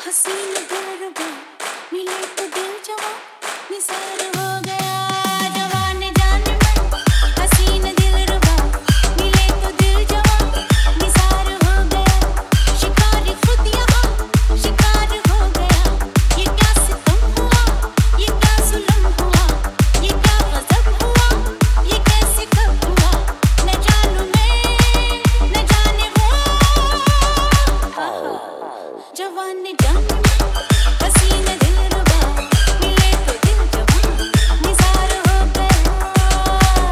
हसीन दिलरुबा मिले तो दिल जवां निसार हो गया। जवान जान मन हसीन दिलरुबा मिले तो दिल जवां निसार हो गया। शिकार खुद यहाँ शिकार हो गया। ये क्या सितम हुआ, ये क्या जुल्म हुआ, ये क्या गजब हुआ, ये कैसे कब हुआ। न जानू मैं न जाने वो। जवान जान हसीन दिलरुबा मिले तो दिल जवां निसार हो गया।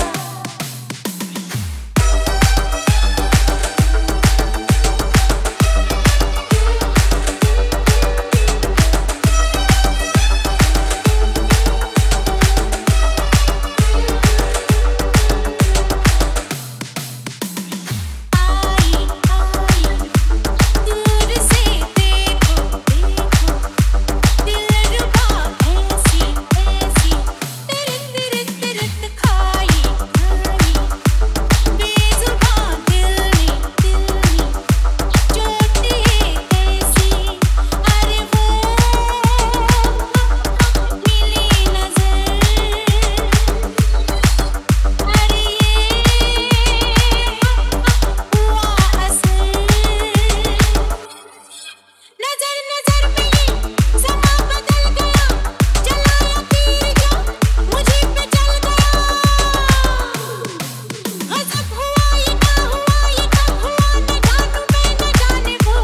आई आई दूर से देखो देखो दिलरुबा ऐसी ऐसी तिरत तिरत खाई खाई बेजुबान दिल ने चोट ये कैसी। अरे वो मिली नजर, अरे ये हुआ असर। नजर नजर में ये समा बदल गया। जलाया तीर जो मुझे पे चल गया। गजब हुआ ये क्या हुआ, ये कब हुआ। न जानू मैं न जाने वो।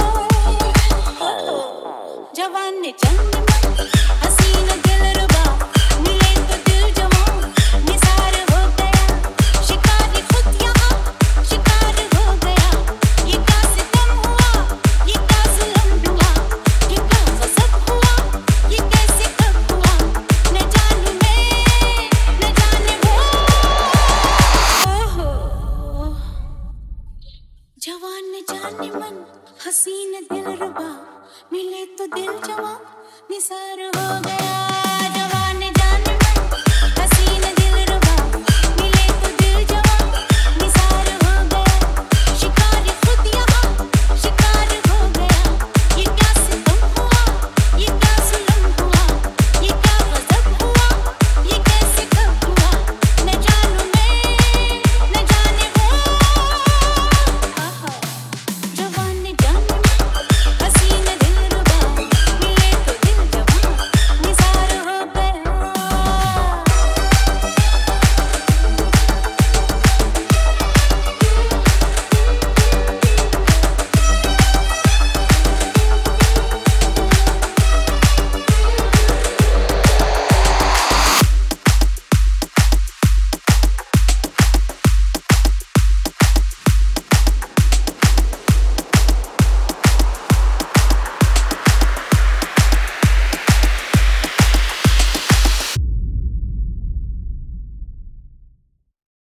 जवान चंद मन हसीन दिलरुबा मिले तो दिल जवां निसार हो गया। शिकार खुद यहाँ शिकार हो गया। ये क्या सितम हुआ, ये क्या जुल्म हुआ, ये क्या गजब हुआ, ये कैसे कब हुआ। न जानू मैं न जाने वो। जवान जाने मन हसीन दिलरुबा मिले तो दिल जवां निसार हो गया।